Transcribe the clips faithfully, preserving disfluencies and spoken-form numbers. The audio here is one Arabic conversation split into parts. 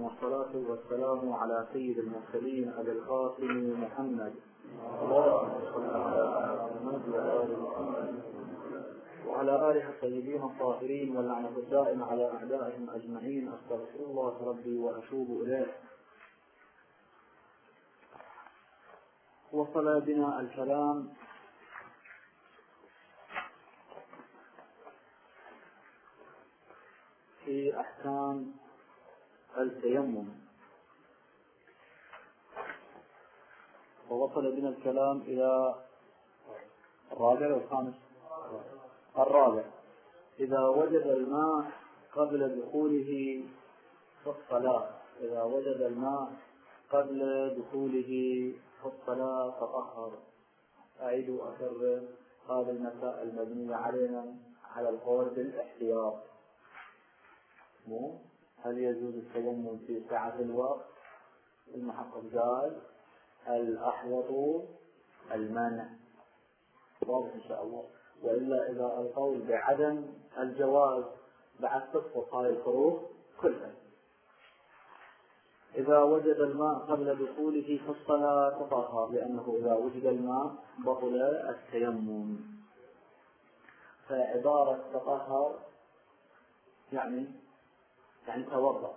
والصلاة والسلام على سيد المرسلين أبي القاسم محمد اللهم صل على محمد وعلى آله الطيبين الطاهرين واللعنة الدائمة على أعدائهم أجمعين. أستغفر الله ربي وأتوب إليه. وصل بنا الكلام في أحكام التيمم، ووصل بنا الكلام إلى الرابع والخامس. الرابع: إذا وجد الماء قبل دخوله في الصلاة إذا وجد الماء قبل دخوله في الصلاة تطهر. أعيد وأكرر هذه المسائل المبنية علينا على القول بالاحتياط. هل يجوز التيمم في ساعة الوقت؟ المحقق قال الأحوط المانع، واضح إن شاء الله. وإلا إذا القول بعدم الجواز بعد تسقط هذه الفروق كلها. إذا وجد الماء قبل دخوله في الصلاة تطهر، لأنه إذا وجد الماء بطل التيمم. فعبارة تطهر يعني يعني توضأ،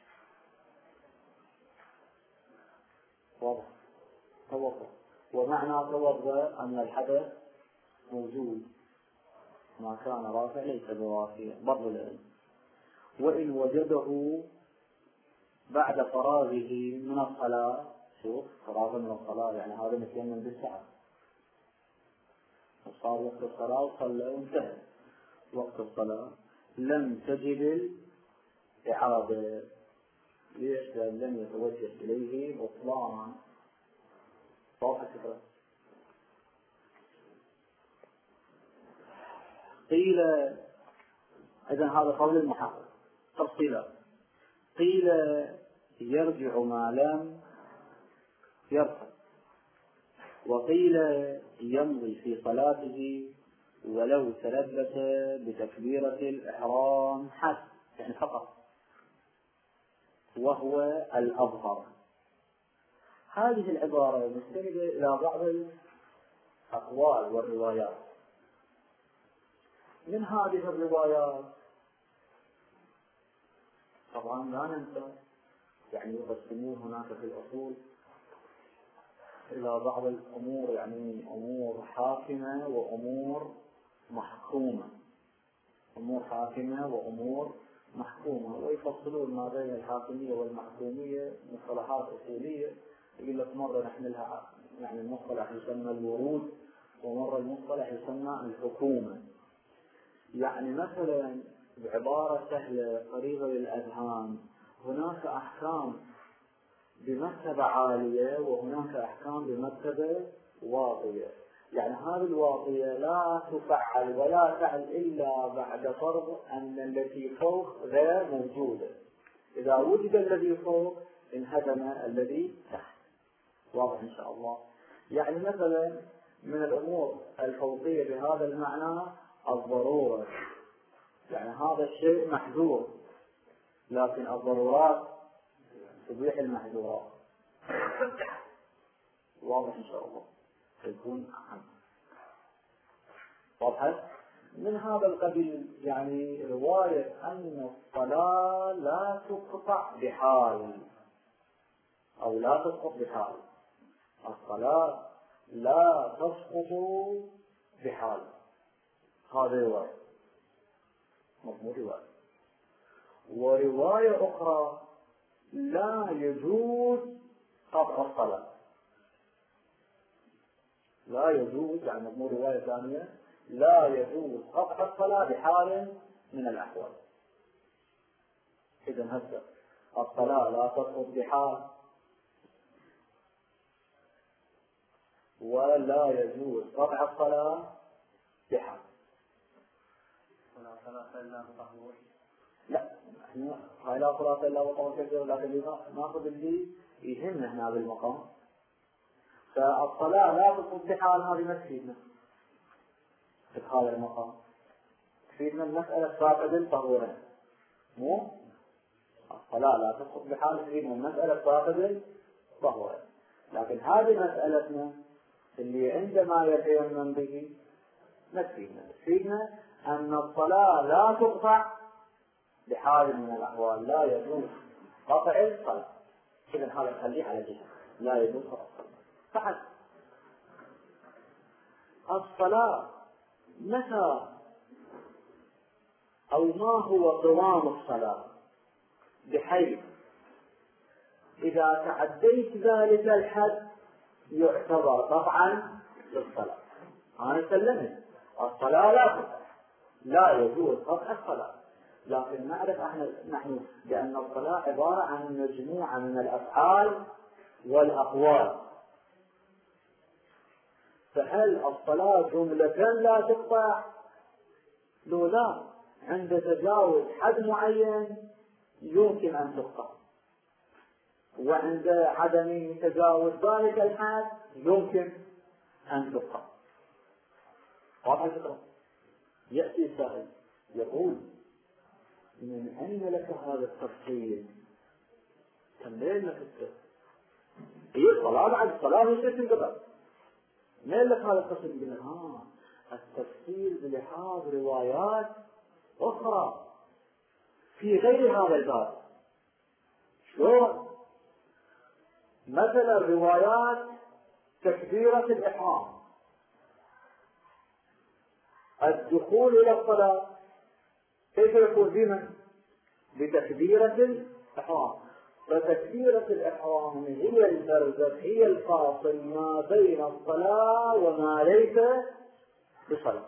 واضح، توضأ. ومعنى توضأ أن الحدث موجود، ما كان رافع ليس برافع برضو العلم. وإن وجده بعد فراغه من الصلاة، شوف فراغ من الصلاة يعني هذا متيمم بالساعة، وصار وقت الصلاة وصلى وانتهى وقت الصلاة، لم تجب الإعادة. ليش؟ لأن لم يتوجه إليه بطلان. واضح الفكرة؟ قيل إذن هذا قول المحقق. تفصيلا: قيل يرجع ما لم يرفع، وقيل يمضي في صلاته ولو تلبس بتكبيرة الإحرام حسب، يعني فقط، وهو الأظهر. هذه العبارة مستندة إلى بعض الأقوال والروايات. من هذه الروايات طبعا لا ننسى يعني يقسمون هناك في الأصول إلى بعض الأمور، يعني أمور حاكمة وأمور محكومة، أمور حاكمة وأمور محكومة، ويفصلون ما بين الحاكمية والمحكومية مصطلحات أصولية. يقول لك مرة نحملها يعني المصطلح يسمى الورود، ومرة المصطلح يسمى الحكومة. يعني مثلا بعبارة سهلة قريبة للأذهان، هناك أحكام بمرتبة عالية وهناك أحكام بمرتبة واطية. يعني هذه الواطية لا تفعل ولا تعل إلا بعد فرض أن التي فوق غير موجودة. إذا وجد الذي فوق انهدم الذي تحت. واضح إن شاء الله. يعني مثلا من الأمور الفوقية بهذا المعنى الضرورة، يعني هذا الشيء محظور، لكن الضرورات تبيح المحظورات. واضح إن شاء الله، سيكون أهم. واضح؟ من هذا القبيل يعني رواية أن الصلاة لا تقطع بحال أو لا تسقط بحال. الصلاة لا تسقط بحال، هذه رواية مضمون رواية. ورواية أخرى لا يجوز قطع الصلاة، لا يجوز يعني مضمون رواية ثانية لا يجوز قطع الصلاة بحال من الأحوال. إذن هذا الصلاة لا تسقط بحال، ولا يجوز قطع الصلاة بحال. لا احنا هاي لا صلاة إلا وطهور كبير، لكن ناخذ اللي يهمنا هنا بالمقام. فالصلاة لا تسقط بحال هذه ما تفيدنا في هذا المقام، تفيدنا المسألة فاقد طهورا، مو الصلاة لا تسقط بحال فيه من مسألة فاقد الطهر. لكن هذه مسألتنا اللي عندما يتيمم به ما تفيدنا، تفيدنا أن الصلاة لا تقطع بحال من الأحوال، لا يجوز قطع الصلاة. إذن هذا نخليه على جهة، لا يجوز قطع الصلاة فحسب. الصلاة متى أو ما هو قوام الصلاة، بحيث إذا تعديت ذلك الحد يعتبر قطعا للصلاة. أنا سلمت الصلاة لا تقطع، لا يجوز قطع الصلاة، لكن نعرف نحن بأن الصلاة عبارة عن مجموعة من الأفعال والأقوال، فهل الصلاة جملة لا تقطع؟ لو لا، عند تجاوز حد معين يمكن أن تقطع، وعند عدم تجاوز ذلك الحد يمكن أن تقطع. واضح الفكرة؟ يأتي سائل يقول من أين لك هذا التفصيل؟ تنبين لك التفصيل هي الصلاة بعد الصلاة هي شيء تنقطع، من لك هذا التفصيل؟ يقول ها التفصيل بلحاظ روايات أخرى في غير هذا الباب. شلون؟ مثلا روايات تكبيرة الإحرام، الدخول إلى الصلاة كيف يكون بمن؟ بتكبيرة الإحرام. فتكبيرة الإحرام هي البرزخ، هي الفاصل ما بين الصلاة وما ليس بصلاة.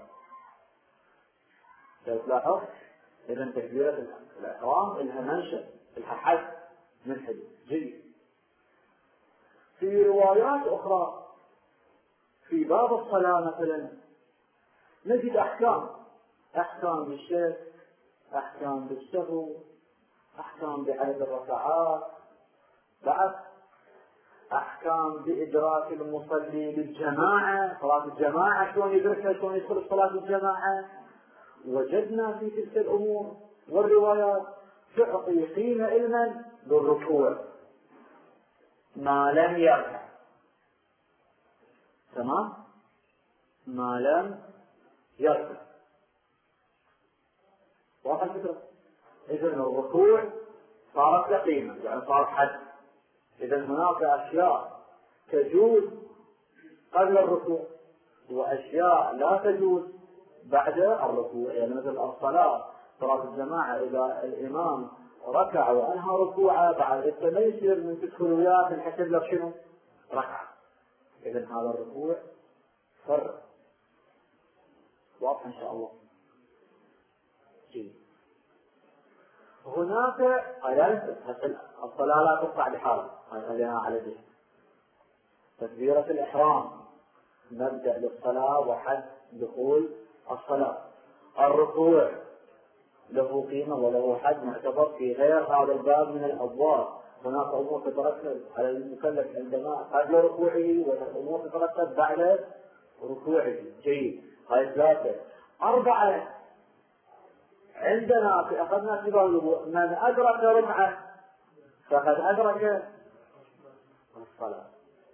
تلاحظ إذا تكبيرة الإحرام لها منشأ، لها حد من حدود جيد. في روايات أخرى في باب الصلاة مثلا نجد أحكام، أحكام بالشرك، أحكام بالسهو، أحكام بعدد الركعات، بعد أحكام بإدراك المصلي للجماعة، صلاة الجماعة شلون يدركها، شلون يدخل صلاة الجماعة. وجدنا في تلك الأمور والروايات تعطي قيمة علما للركوع ما لم يركع، تمام؟ ما لم يركع. واضح الفكرة؟ إذن الركوع صارت له قيمة، يعني صار حد. إذن هناك أشياء تجوز قبل الركوع وأشياء لا تجوز بعد الركوع. يعني مثل الصلاة، صلاة الجماعة إذا الإمام ركع وأنهى ركوعه بعد ما يصير من تدخل وياه نحسب لك شنو؟ ركع. إذن هذا الركوع فرق. واضح إن شاء الله. جيد. هناك آيات الصلاة لا تقطع بحال، خلينا على ذلك. تكبيرة الإحرام مبدأ للصلاة وحد دخول الصلاة. الركوع له قيمة وله حد معتبر في غير هذا الباب من الأبواب. هناك أمور تترتب على المكلف عندما قبل ركوعه وأمور تترتب بعد ركوعه. جيد. هاي ثلاثة. أربعة عندنا في أخذنا في باب الوضوء من أدرك ركعة فقد أدرك الصلاة.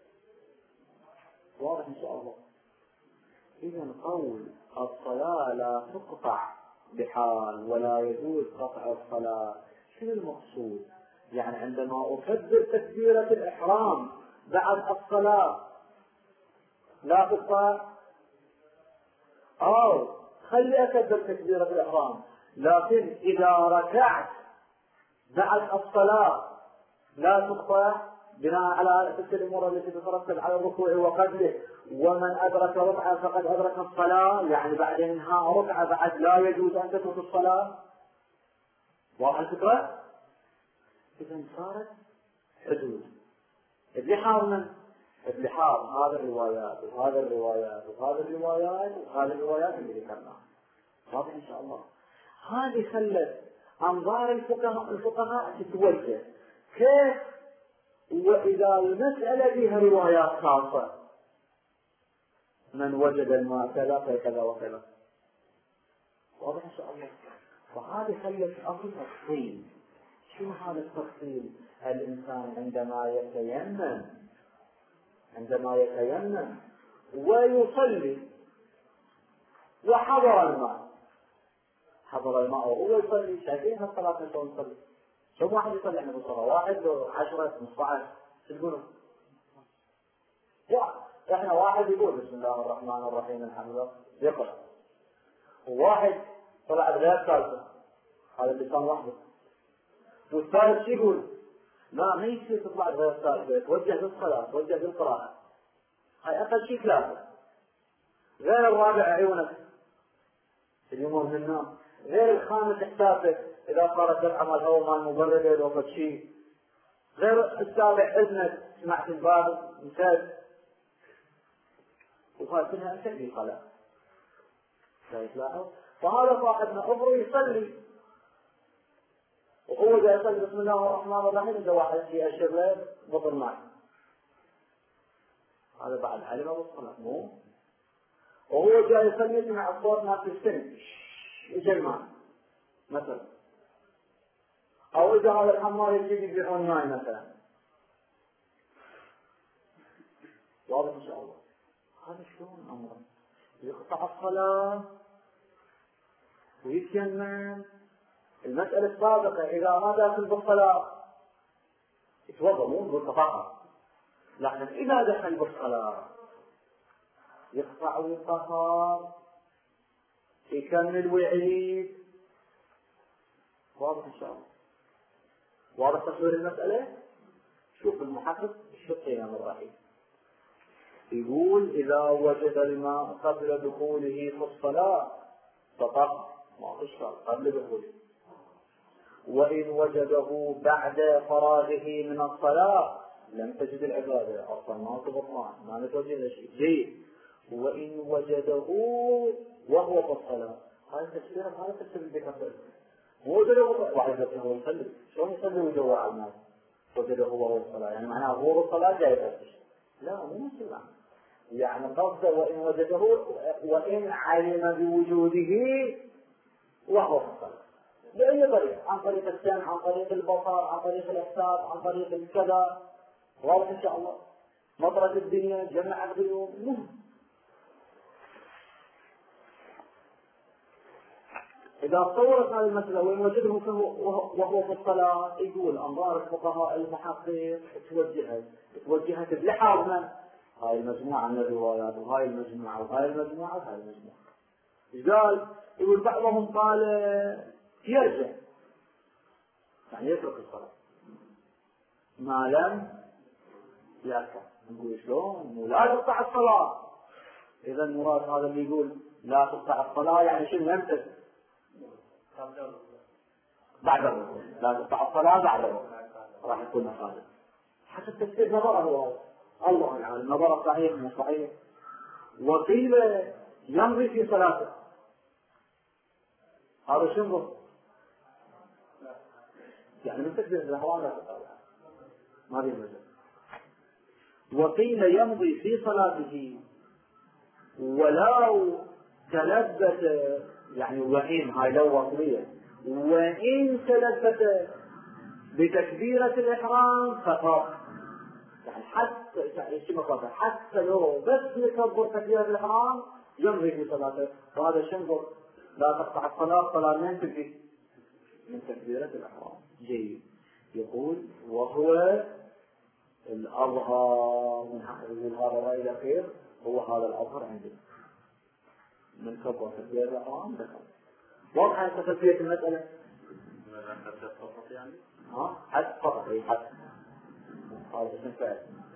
واضح إن شاء الله. إذن قول الصلاة لا تقطع بحال ولا يجوز قطع الصلاة، شنو المقصود؟ يعني عندما أكبر تكبيرة الإحرام بعد الصلاة لا تقطع، أو خلي أكبر تكبيرة الإحرام لكن إذا ركعت بعد الصلاة لا تقطع بناء على تلك الأمور التي تترتب على الركوع وقبله. ومن أدرك ركعة فقد أدرك الصلاة، يعني بعد انهاء ركعة بعد لا يجوز أن تترك الصلاة. واضح الفكرة؟ إذا صارت حدود. بلحاظ من؟ بلحاظ هذه الروايات وهذه الروايات وهذه الروايات وهذه الروايات اللي ذكرناها. واضح إن شاء الله. هذه خلت أنظار الفقهاء الفقهاء تتوجه كيف وإذا المسألة بها روايات خاصة، من وجد الماء كذا فكذا وكذا. واضح إن شاء الله. وهذه خلت أصل التفصيل. شو هذا التفصيل؟ الإنسان عندما يتيمم عندما يتيمم ويصلي وحضر الماء حضر الماء وهو يصلي، شايفين الصلاة شلون نصلي؟ شو واحد يصلي احنا بالصلاة؟ واحد لو عشرة خمسطعش شو تقولون؟ احنا واحد يقول بسم الله الرحمن الرحيم الحمد لله يقرأ، وواحد طلع بغير ثالثة هذا اللسان وحده، والثالث شو يقول؟ لا ما يصير تطلع بغير ثالثة، توجه بالصلاة توجه بالقراءة، هاي أقل شيء ثلاثة. غير الرابع عيونك اليوم من النوم، غير الخامس إحساسك إذا صارت دفعة مال الهواء مال مبردة لو فد شيء، غير السابع إذنك سمعت الباب مسد، وهذا كلها أنت في صلاة. شايف لاحظ؟ فهذا صاحبنا أمره يصلي وهو جاي يصلي بسم الله الرحمن الرحيم، إذا واحد يأشر له بطل معي، هذا بعد علم بالصلاة مو؟ وهو جاي يصلي يسمع الصوت ناس السن يجي الماء مثلا، أو إذا هذا الحمار يجي يبيعون ماء مثلا، واضح إن شاء الله. هذا شلون أمره؟ يقطع الصلاة ويتيمم. المسألة السابقة إذا ما دخل بالصلاة يتوضأ مو بالطهارة، لكن إذا دخل بالصلاة يقطع ويطهر يكمل ويعيد. واضح إن شاء الله؟ واضح تصوير المسألة؟ شوف المحقق الشقي من الرحيم يقول إذا وجد الماء قبل دخوله في الصلاة فطهر ما في إشكال قبل دخوله، وإن وجده بعد فراغه من الصلاة لم تجد العبادة أصلا ما تبطلان ما نتوجد شيء جيد. وإن وجده وهو في الصلاة هذا تفسير هذا تفسير بكفر مو وجده واحد هو يصلي شلون يصلي ويدور على الناس وجده هو في الصلاة يعني معناه هو في الصلاة جاي يفتش، لا مو مثل يعني قصده وإن وجده وإن علم بوجوده وهو في الصلاة بأي طريقة، عن طريق السمع عن طريق البصر عن طريق الإحساس عن طريق الكذا. واضح إن شاء الله؟ مطرة الدنيا جمع الغيوم مهم. إذا تصورت هذه المسألة وإن وجده وهو في الصلاة يقول أنظار الفقهاء المحقق توجهت توجهت بلحاظنا هاي المجموعة من الروايات وهاي المجموعة وهاي المجموعة وهاي المجموعة. إيش قال؟ يقول بعضهم قال يرجع يعني يترك الصلاة ما لم يركع. نقول شلون؟ لا تقطع الصلاة. إذا المراد هذا اللي يقول لا تقطع الصلاة يعني شنو يمتد؟ بعد الركوع لا تقطع الصلاة بعد الركوع راح يكون مخالف حسب تفسير نظره هو الله العالم نظره صحيح مو صحيح. وقيل يمضي في صلاته هذا شنو؟ يعني من تكبير الإحرام لا تقطع ما في مجال. وقيل يمضي في صلاته ولو تلبس يعني وإن هاي لو وصلية وإن تلبس بتكبيرة الإحرام فقط يعني حتى يعني حتى لو بس يكبر تكبيرة الإحرام يمضي في صلاته. وهذا شنظر لا تقطع الصلاة صلاة من تكبير من تكبيرة الإحرام. جيد. يقول وهو الأظهر من حق الظهر وإلى خير هو هذا الأظهر عندنا من كبر تكبيرة الإحرام ذكر. واضح تفسير المسألة؟ حتى فقط يعني؟ ها؟ حتى فقط أي حتى هذا اسم فعل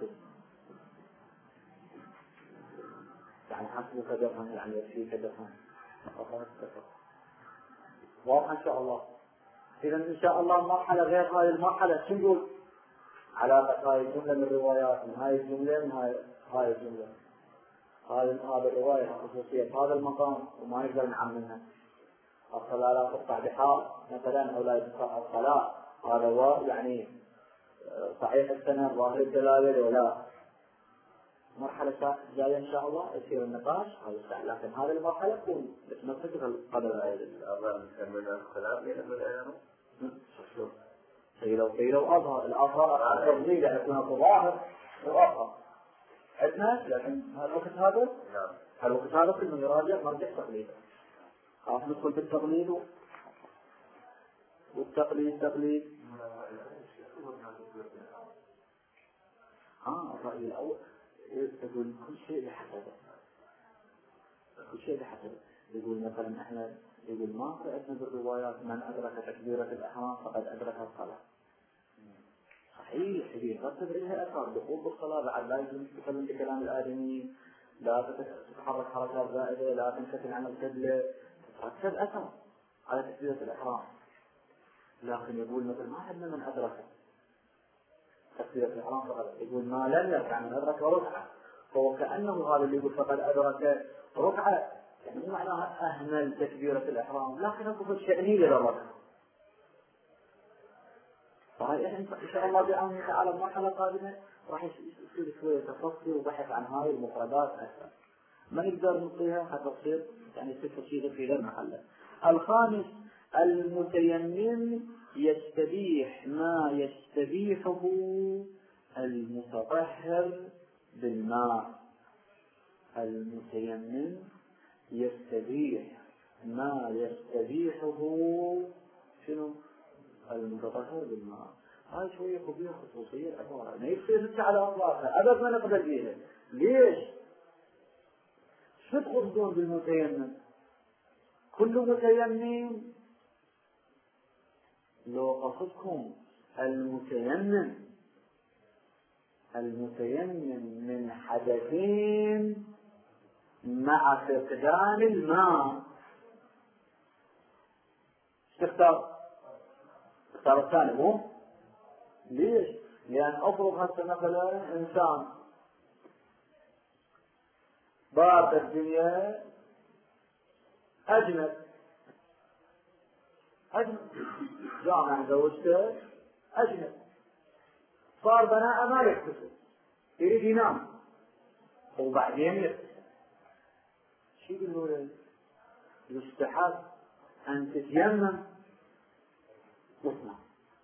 يعني حسب كدرهم يعني يكفي كدرهم فقط فقط. واضح إن شاء الله؟ إذا إن شاء الله مرحلة غير هاي المرحلة شو نقول؟ علاقة هاي الجملة من الروايات من هاي الجملة من هاي هاي الجملة هذا هذا الرواية خصوصية هذا المقام وما يقدر نعممها. الصلاة لا تقطع بحال مثلا أو لا تقطع الصلاة هذا هو يعني صحيح السنة ظاهر الدلالة ولا مرحلة جاية إن شاء الله يصير النقاش هذا لكن هذه المرحلة تكون بتمسك القدر الأول. الأذان من الخلاف بين الأذان. شوف قيل وقيل وأظهر الأظهر على التفضيل يعني يكون الظاهر وأظهر عندنا. لكن هالوقت هذا هالوقت هذا كل من يراجع مرجع تقليد. خلاص ندخل بالتقليد والتقليد تقليد. ها الرأي الأول يقول كل شيء بحسبه، كل شيء بحسبه. يقول مثلا احنا يقول ما عندنا بالروايات من أدرك تكبيرة الإحرام فقد أدرك الصلاة. صحيح صحيح ترتب عليها أثار دخول بالصلاة بعد لا يجوز تتكلم بكلام الآدميين، لا تتحرك حركات زائدة، لا تنفتل عن القبلة، ترتب أثر على تكبيرة الإحرام. لكن يقول مثلا ما عندنا من أدرك تكبيرة الإحرام فقط، يقول ما لم يركع من أدرك ركعة، فهو كأنه هذا اللي يقول فقد أدرك ركعة يعني معناها أهمل تكبيرة الإحرام، لكن أقول شأنية للركعة. صحيح إن شاء الله بعون الله تعالى المرحلة القادمة راح يصير شوية تفصيل وبحث عن هاي المفردات أكثر، ما نقدر نعطيها حتى تصير يعني تفصيل في غير محله. الخامس المتيمم يستبيح ما يستبيحه المتطهر بالماء. المتيمم يستبيح ما يستبيحه شنو؟ المتطهر بالماء. هاي شوية خبيرة خصوصية عبارة ما يصير تسعى على أطلاقها أبد ما نقدر بيها. ليش؟ شو تقصدون بالمتيمم؟ كل متيمم لو قصدكم المتيمم المتيمم من حدثين مع فقدان الماء تختار تختار الثاني مو؟ ليش؟ لأن أفرض هسه مثلا إنسان بارد الدنيا أجنب أجنب جامع زوجته أجنب صار بناء ما يغتسل يريد ينام وبعدين يغتسل، شو يقولوا له؟ يستحب أن تتيمم وتنام.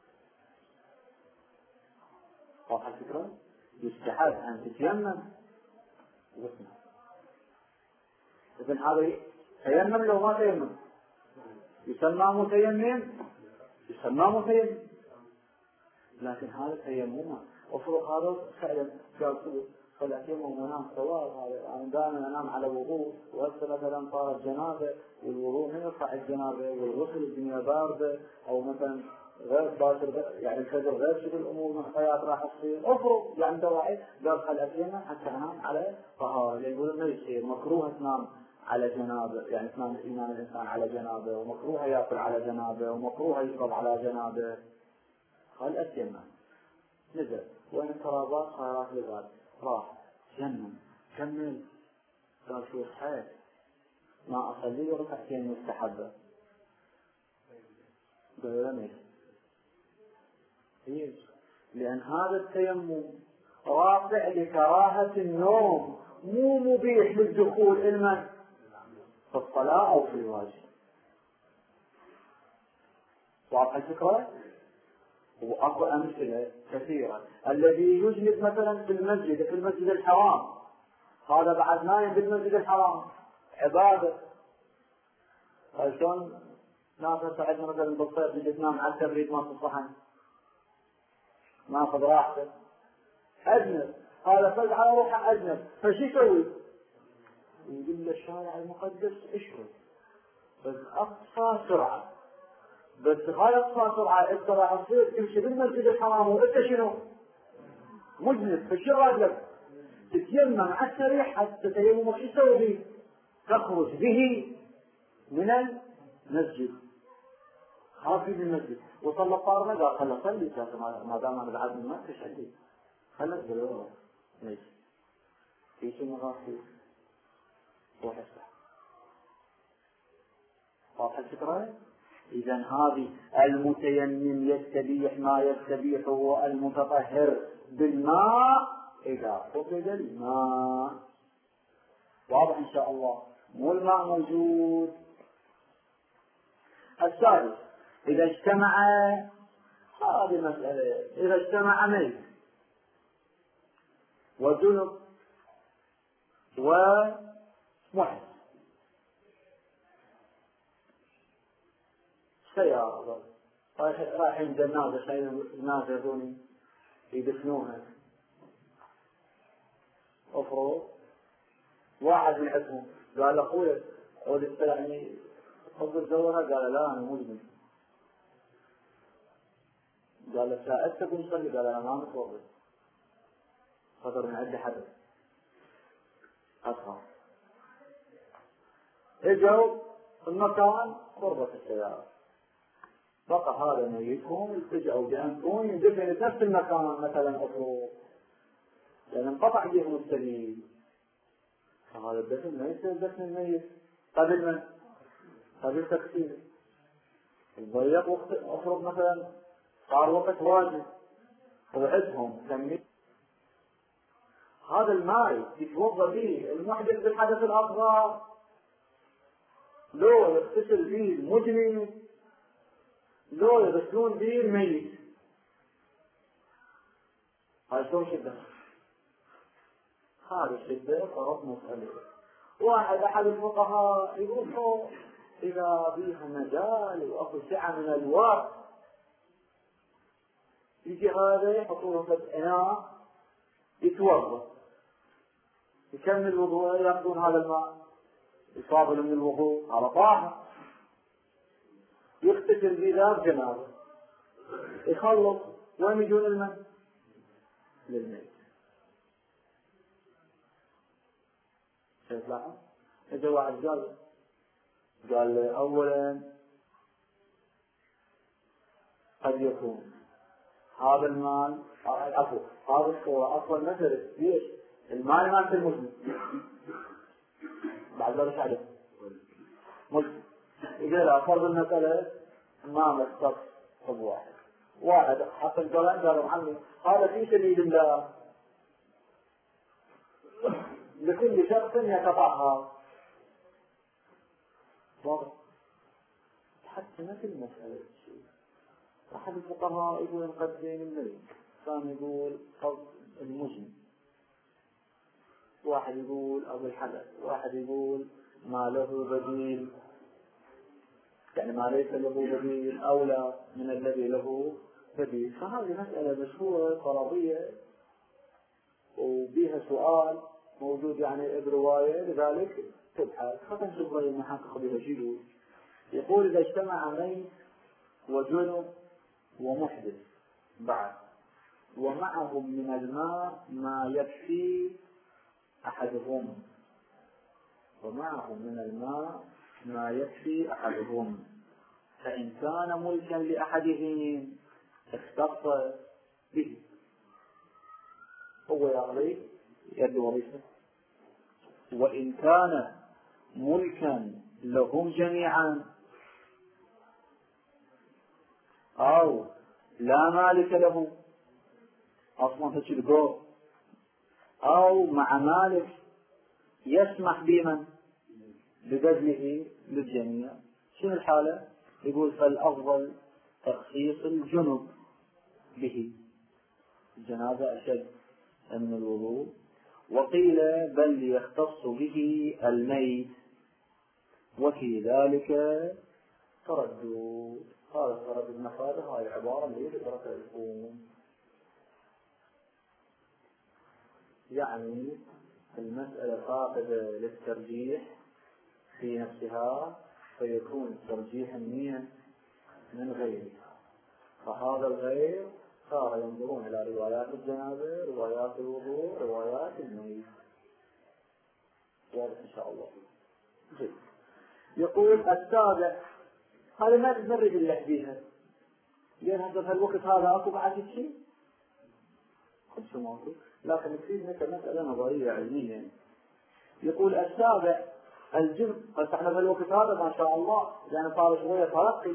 واضحة الفكرة؟ يستحب أن تتيمم وتنام. إذن هذا تيمم لو ما تيمم يسمى متيمم يسمى متيمم، لكن هذا تيمم أفرض هذا فعلا قال فالأتيمم ونام سواء. هذا أنا دائما أنام على وضوء وهسه مثلا صارت جنابة والوضوء من يرفع الجنابة والغسل الدنيا باردة أو مثلا غير باكر يعني الفجر غير شكل الأمور محتاجات راح تصير أفرض يعني دواعي قال خلأتيمم حتى أنام على طهارة. يقولون ما يصير مكروه تنام على جنابه يعني تنام إيمان الإنسان على جنابه ومكروه يأكل على جنابه ومكروه يشرب على جنابه. قال أتيمم نزل وين الترابات صارت لغاد راح جنن كمل قال شو صحيح ما أصلي ركعتين مستحبة قال ليش؟ ليش؟ لأن هذا التيمم رافع لكراهة النوم مو مبيح للدخول المن في الصلاة أو في الواجب. واضح الفكرة؟ وأكو أمثلة كثيرة. الذي يجلس مثلا في المسجد في المسجد الحرام هذا بعد نايم بالمسجد الحرام عبادة. شلون ناس ساعدنا مثلا بالصيف يجي تنام على التبريد ما في الصحن ما أخذ راحته أجنب هذا فجأة على روحه أجنب فشي يسوي؟ يقول له الشارع المقدس اشرب بس أقصى سرعة، بس هاي أقصى سرعة أنت راح تصير تمشي بالمسجد الحرام وأنت شنو؟ مجنب. فشي راجلك تتيمم على السريع حتى تيممك شو تسوي به؟ تخرج به من المسجد خارج من المسجد وصلى الطارمة قال خلى صلي ما دام أنا بعد من ما فيش عندي خلى الدلوة ماشي في شيء مغافل روح اسمع. واضح الفكرة؟ إذا هذه المتيمم يستبيح ما يستبيحه المتطهر بالماء إذا فقد الماء. واضح إن شاء الله؟ مو الماء موجود. الثالث إذا اجتمع هذه مسألة. إذا اجتمع ميت وجنب ومحدث، سيارة رايحين جنازة، شايلين الناس يبوني يدفنوها، أفرض واحد من عندهم قال أخوي عود استلعني حب الزورة، قال لا أنا مدمن، قال له ساعدتك ونصلي، قال أنا ما متوضئ، خطر من عندي حدث أصغر. اجوا المكان قربة السيارة، بقى هذا ميتهم التجأوا بأنفسهم يندفن في نفس المكان مثلا أفرض، لأن انقطع بهم السبيل، فهذا الدفن ما يصير دفن الميت قبل من؟ قبل تكسيره. الضيق وقت أفرض مثلا صار وقت واجب وعدهم تميت، هذا الماء يتوضا به المحدث بالحدث الأصغر، لو يغتسل به المجنب، لو يغسلون به الميت، هاي شلون شدة؟ هذه الشدة فرض مسألة. واحد أحد الفقهاء يقول إذا بيها مجال وأخذ سعة من الوقت، يجي هذا يحطوه في إناء يتوضا، يكمل الوضوء، يأخذون هذا الماء يصابون من الوضوء على طاهر، يغتسل بذات جنابه، يخلص، وين يجون الماء؟ للميت. شايف لاحظ؟ إذا واحد قال قال أولا قد يكون هذا المال عفوا هذا الصورة أصلا مثل ليش؟ المال ما في المسلم بعد ذلك عليه مسلم. إذا لا فرض المسألة ما مختص طب واحد واحد حتى الجلال قالوا عني هذا في سبيل الله لكل شخص يتطهر، واضح؟ حتى ما في المسألة شيء. أحد الفقهاء يقول نقدم الميت، ثاني يقول فرض المجنب، واحد يقول أبو الحدث، واحد يقول ما له بديل، يعني ما ليس له بديل أولى من الذي له بديل. فهذه مسألة مشهورة فرضية وبيها سؤال موجود يعني برواية، لذلك تبحث فتنشوف رأي المحقق بها جلو. يقول إذا اجتمع ميت وجنب ومحدث بعد ومعهم من الماء ما يكفي أحدهم، ومعهم من الماء ما يكفي أحدهم، فإن كان ملكا لأحدهم اختص به، هو يقضي يد وظيفة. وإن كان ملكا لهم جميعا أو لا مالك له أصلا تشبه، أو مع مالك يسمح بمن ببذله للجميع، شنو الحالة؟ يقول فالأفضل تخصيص الجنب به، الجنازة أشد من الوضوء. وقيل بل يختص به الميت، وفي ذلك تردد. هذا التردد المفادة هاي العبارة اللي ذكرتها الأم، يعني المسألة فاقدة للترجيح في نفسها، فيكون الترجيح منين؟ من غيرها. فهذا الغير صار ينظرون إلى روايات الجنازة، روايات الوضوء، روايات الميت. واضح إن شاء الله. جيد. يقول السابع، هذا ما تدرج اللي فيها، لأن هذا في الوقت هذا أكو بعد شيء كل شيء موجود، لكن فيه مسألة نظرية علمية. يقول السابع الجنب، بس احنا في الوقت هذا ما شاء الله يعني صار شوية ترقي،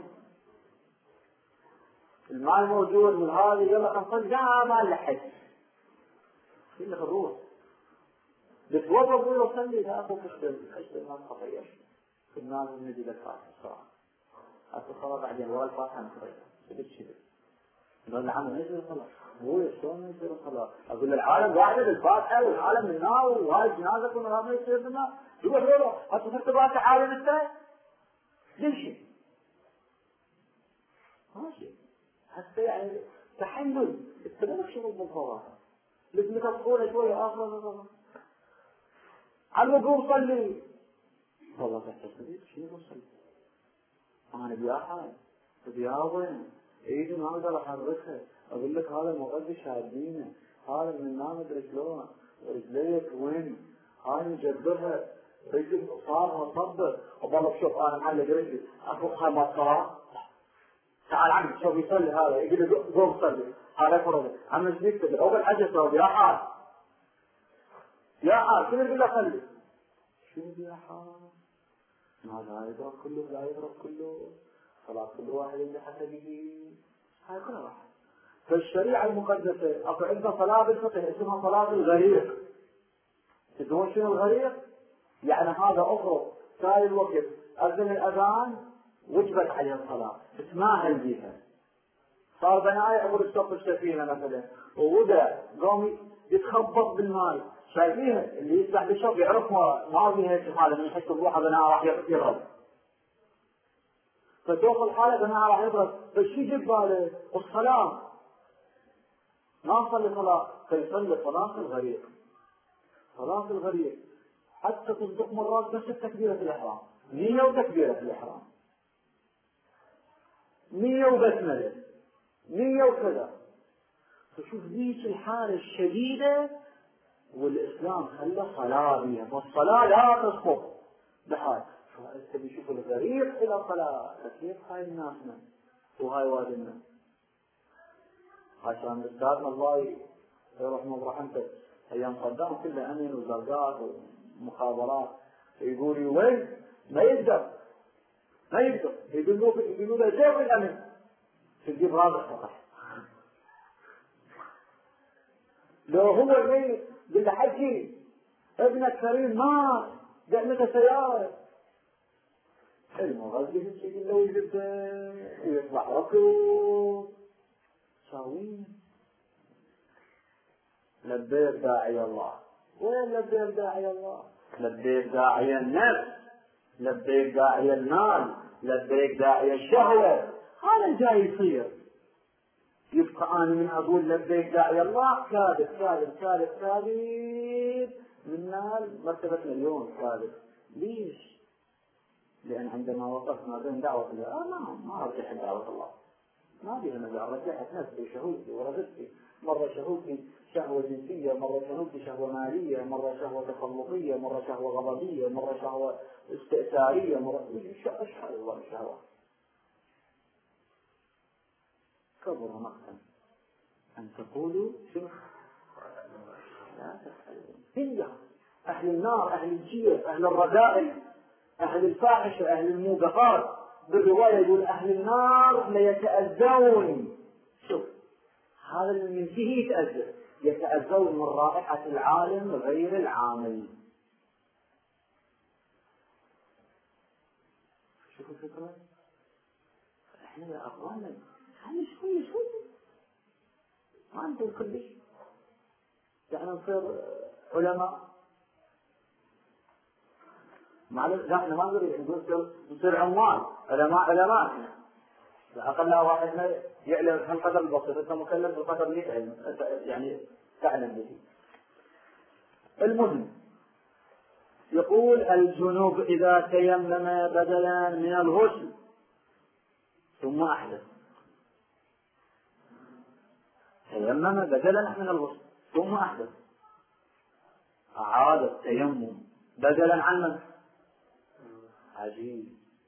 المال موجود من هذه يلا خمسين جاء ما لحد اللي في الروح بتوضب ويصلي لا أخو كشتل كشتل ما تخطير في الناس نجي للفاتحة الصراحة حتى الصلاة بعدين ولا الفاتحة نخطير شبت شبت قال العمل ما يصير صلاة. هو شلون ما يصير صلاة؟ أقول العالم واحدة بالفاتحة والعالم من النار وهاي الجنازة كلها ما يصير بالنار. يقول له حتى صرت باسع عالم أنت؟ ليش؟ ماشي. حتى يعني تحمل التبرك شغل بالفواحة. لازم تفقونه شوية آخر. على قوم صلي. والله تحتسبي شنو بصلي؟ أنا بياحة بياضين إيدي ما أقدر أحركها. أقول لك هذا المغذي شادينه، هذا من نام أدري شلون، رجليك وين، هاي مجبرها، رجل صار مصبر. والله شوف أنا معلق رجلي أفوقها ما صار. تعال عمي شوف يصلي هذا يقول له قوم صلي. هذا فرض عم ايش بيكتب أول حاجة صار يا حال يا حال شنو يقول له خلي شنو يا حال ما لا يضرب كله لا يضرب كله صلاة كل واحد اللي حسبه. هاي كلها راح. فالشريعة المقدسة أكو عندنا صلاة بالفقه اسمها صلاة الغريق. تدرون شنو الغريق؟ يعني هذا أفرض ساي الوقت أذن الأذان وجبت عليه الصلاة اسمها الجهة. صار بناي أقول الشوق السفينة مثلا ووضع قوم يتخبط بالماء شايفين اللي يسبح بالشوق يعرف ما فيها استفادة من حيث الروح بناء راح يغرب. فتوصل حالة بناء راح يغرب. فالشي جب باله الصلاة ما صلي صلاة فيصلي صلاة الغريق. صلاة الغريق حتى تصدق مرات بس التكبيرة الإحرام نية وتكبيرة الإحرام نية وبسملة نية وكذا. فشوف ذيك الحالة الشديدة والإسلام خلى صلاة بيها. فالصلاة لا تسقط بحال. فأنت بيشوف الغريق إلى صلاة كيف هاي الناس من وهاي وادنا عشان أستاذنا الله يرحمه رحمته أيام صدام كله أمن وزرقات ومخابرات يقول وين ما يقدر ما يقدر يقولوا يقولوا له جيب الأمن تجيب هذا السطح. لو هو اللي بالحكي ابنك كريم مات دعمته سيارة المغذي يقول له يجب يطلع ركض شاوين. لبيك داعي الله. وين لبيك داعي الله؟ لبيك داعي النفس، لبيك داعي المال، لبيك داعي الشهوة. هذا جاي يصير. يبقى أنا من أقول لبيك داعي الله كاذب كاذب كاذب كاذب من نال مرتبة مليون كاذب. ليش؟ لأن عندما وقفنا بين دعوة الله آه ما ما أرجح دعوة الله ما بيها مجال. رجعت نفسي شهوتي ورغبتي. مرة شهوتي شهوة جنسية، مرة شهوتي شهوة مالية، مرة شهوة تخلقية، مرة شهوة غضبية، مرة شهوة استئثارية، مرة إيش أشهر الله الشهوة. كبر مقتا أن تقولوا شنو لا تفعلون. هي أهل النار أهل الجير أهل الرذائل أهل الفاحشة أهل الموقفات. بالرواية يقول أهل النار ليتأذون. شوف هذا اللي فيه يتأذى يتأذون من رائحة العالم غير العامل. شوفوا الفكرة. احنا يا أخوانا خلي شوي شوي ما عندهم كل شيء. يعني نصير علماء معلش لا احنا ما نقدر نقول نصير عمال علماء علماء. أقل واحد يعلم هالقدر البسيط أنت مكلف بالقدر اللي تعلم يعني تعلم به. المهم يقول الجنوب إذا تيمم بدلا من الغسل ثم أحدث. تيمم بدلا من الغسل ثم أحدث أعاد التيمم بدلا عن من؟ عجيب.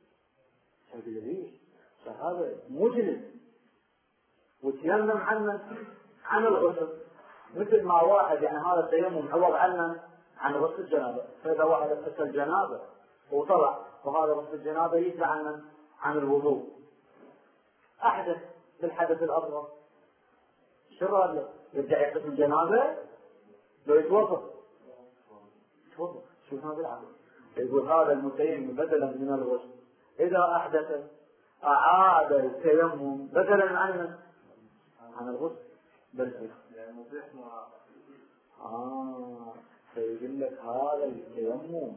هذا فهذا مجلس وتيمم عن عن الغسل مثل ما واحد يعني هذا التيمم عوض عنا عن غسل الجنابة. فإذا واحد غسل الجنابة وطلع وهذا غسل الجنابة يجزع عن عن الوضوء أحدث بالحدث الأصغر. شو رأيك؟ يرجع يغسل الجنابة لو يتوضأ يتوضأ. شو هذا العمل؟ يقول هذا المتيمم بدلا من الغسل إذا أحدث أعاد التيمم بدلا عن عن الغسل بالفعل. آه فيقول لك هذا التيمم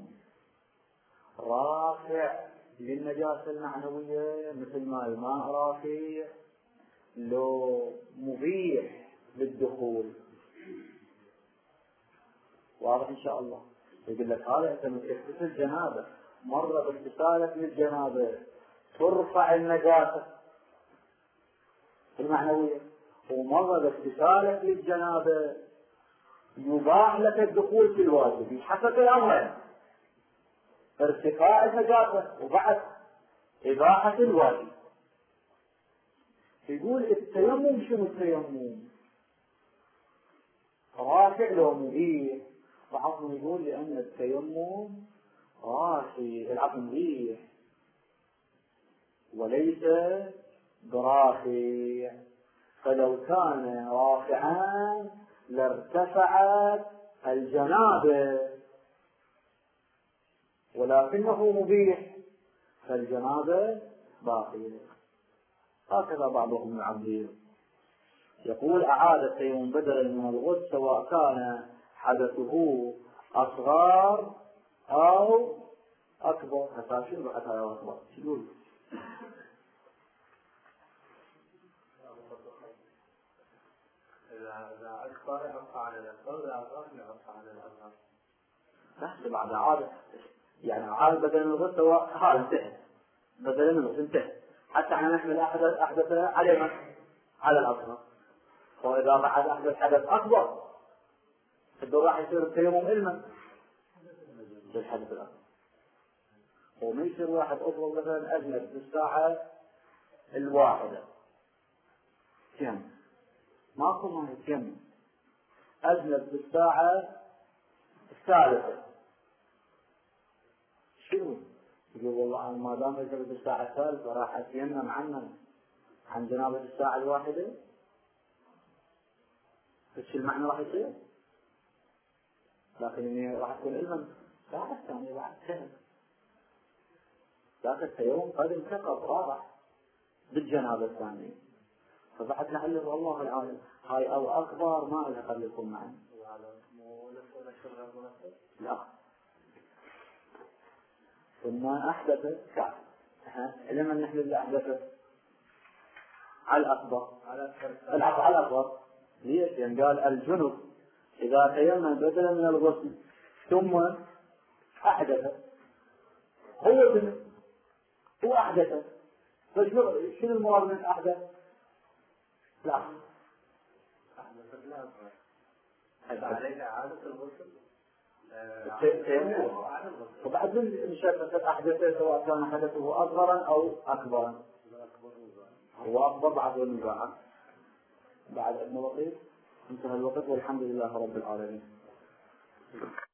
رافع للنجاسة المعنوية مثل ما الماء رافع، لو مبيح للدخول. واضح إن شاء الله. يقول لك هذا أنت متغسل الجنابة مرة باغتسالك للجنابة ترفع النجاسة المعنوية، ومرة باغتسالك للجنابة يباح لك الدخول في الواجب بحسب الأمر، ارتفاع النجاسة وبعد إباحة الواجب. يقول التيمم شنو التيمم؟ رافع لو مبيح. بعضهم يقول لأن التيمم رافع العقل مبيح وليس برافع، فلو كان رافعا لارتفعت الجنابة، ولكنه مبيح فالجنابة باقية. هكذا بعضهم يعبر. يقول أعاد التيمم بدلا من الغسل سواء كان حدثه أصغر أو أكبر. حتى شنو بعد هذا أكبر؟ شنو إذا أكبر يبقى على الأكبر، إذا أصغر يبقى على الأصغر. بس بعد عادة يعني عادة بدل من الغسل هو هذا انتهى، بدل من الغسل انتهى. حتى احنا نحمل أحدث أحدث على من؟ على الأصغر. وإذا بعد أحدث حدث أكبر الدور راح يصير التيمم علما للحدث الأكبر. وما يصير واحد أفضل مثلا أجنب بالساعة الواحدة كم ما أقول ما كم أجنب بالساعة الثالثة شنو؟ يقول والله أنا ما دام أجنب بالساعة الثالثة راح أتيمم عنه عن جنابة الساعة الواحدة. فش المعنى راح يصير؟ لكن إني راح تكون علما ساعة الثانية بعد سنة. لكن التيمم قد انتقض راح بالجنابة الثانية، فبعد نعلم والله العالم هاي أو أكبر ما لها قد يكون معنا. لا ثم أحدث كعب لما نحن اللي أحدث على الأكبر العفو على الأكبر. ليش؟ يعني قال الجنب إذا تيمم بدلا من الغسل ثم أحدث هو جنب هو أحدث. فشنو شنو المراد من أحدث؟ لا أحدث لا أحدث عليك إعادة الغسل التيمم. وبعد من شافت أحدث سواء كان حدثه أصغرا أو أكبرا. هو أكبر بعد المباح. بعد أن الوقت انتهى الوقت والحمد لله رب العالمين.